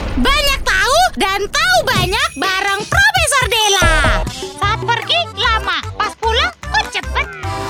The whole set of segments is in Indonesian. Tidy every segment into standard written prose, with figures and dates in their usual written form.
Banyak tahu dan tahu banyak bareng Profesor Della. Saat pergi lama, pas pulang kok cepet.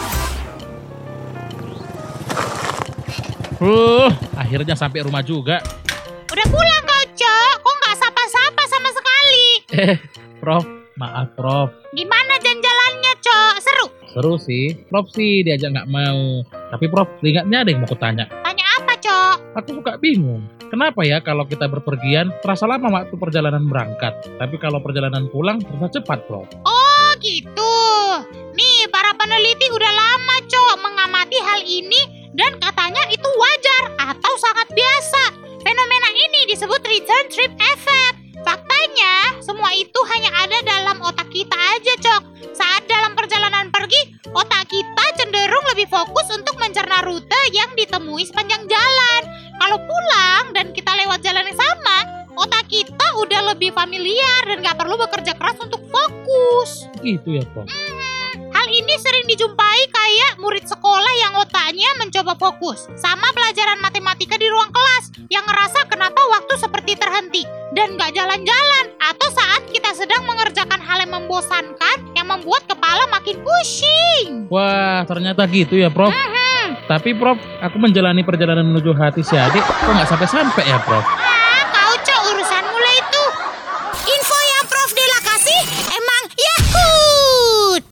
Akhirnya sampai rumah juga. Udah pulang kau, Cok. Kok nggak sapa-sapa sama sekali? Prof, maaf Prof. Gimana jalan-jalannya, Cok? Seru? Seru sih, Prof sih diajak nggak mau. Tapi Prof, ingatnya ada yang mau kutanya. Tanya apa, Cok? Aku suka bingung. Kenapa ya kalau kita berpergian terasa lama waktu perjalanan berangkat, tapi kalau perjalanan pulang terasa cepat, Prof? Oh gitu. Nih, para peneliti udah lama, Cok, mengamati hal ini dan katanya itu wajar atau sangat biasa. Fenomena ini disebut return trip effect. Faktanya, semua itu hanya ada dalam otak kita aja, Cok. Saat dalam perjalanan pergi, otak kita cenderung lebih fokus untuk mencerna rute yang ditemui sepanjang jalan. Kalau pulang dan kita lewat jalan yang sama, otak kita udah lebih familiar dan gak perlu bekerja keras untuk fokus. Gitu ya, Prof? Hal ini sering dijumpai kayak murid sekolah yang otaknya mencoba fokus sama pelajaran matematika di ruang kelas yang ngerasa kenapa waktu seperti terhenti dan gak jalan-jalan, atau saat kita sedang mengerjakan hal yang membosankan yang membuat kepala makin pusing. Wah, ternyata gitu ya, Prof? Tapi Prof, aku menjalani perjalanan menuju hati si adik kok nggak sampai-sampai ya, Prof?